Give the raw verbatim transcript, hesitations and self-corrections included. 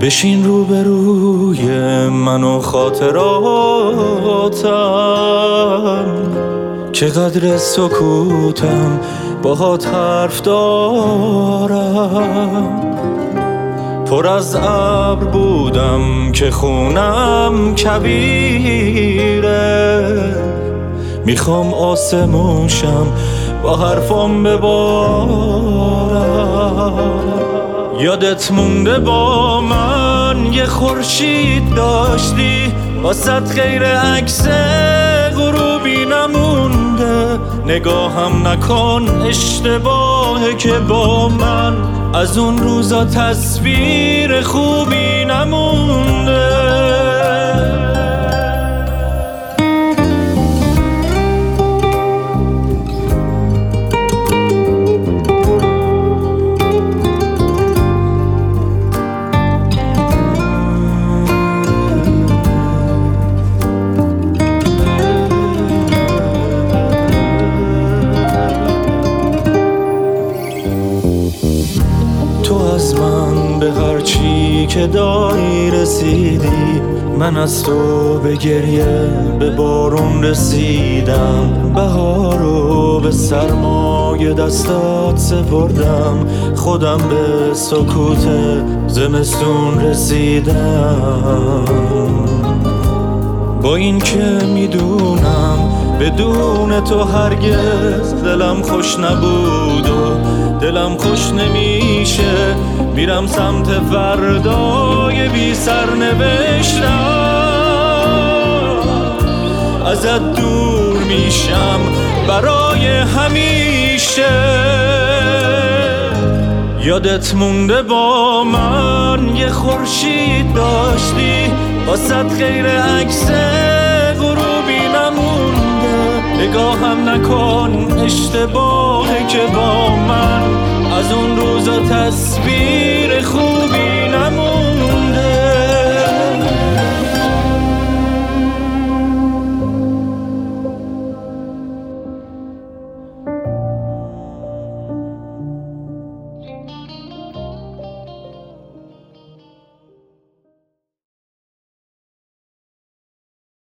بشین روبروی من و خاطراتم که قدر سکوتم باهات حرف دارم. پر از ابر بودم که خونم کبیره، میخوام آسمون شم با حرفام ببارم. یادت مونده با من یه خورشید داشتی، واسط غیر عکس غروبی نمونده. نگاهم نکن اشتباهه که با من از اون روزا تصویر خوبی نمونده. تو از من به هر چی که داری رسیدی، من از تو به گریه به بارون رسیدم. بهارو به سرمای دستات سپردم، خودم به سکوت زمستون رسیدم. با این که میدونم بدون تو هرگز دلم خوش نبود و دلم خوش نمیشه، میرم سمت فردای بی سرنوشتم. ازت دور میشم برای همیشه. یادت مونده با من یه خورشید داشتی، واسط غیر عکس غروبی نمونده. نگاهم نکن اشتباهه که با من از اون روزا تصویر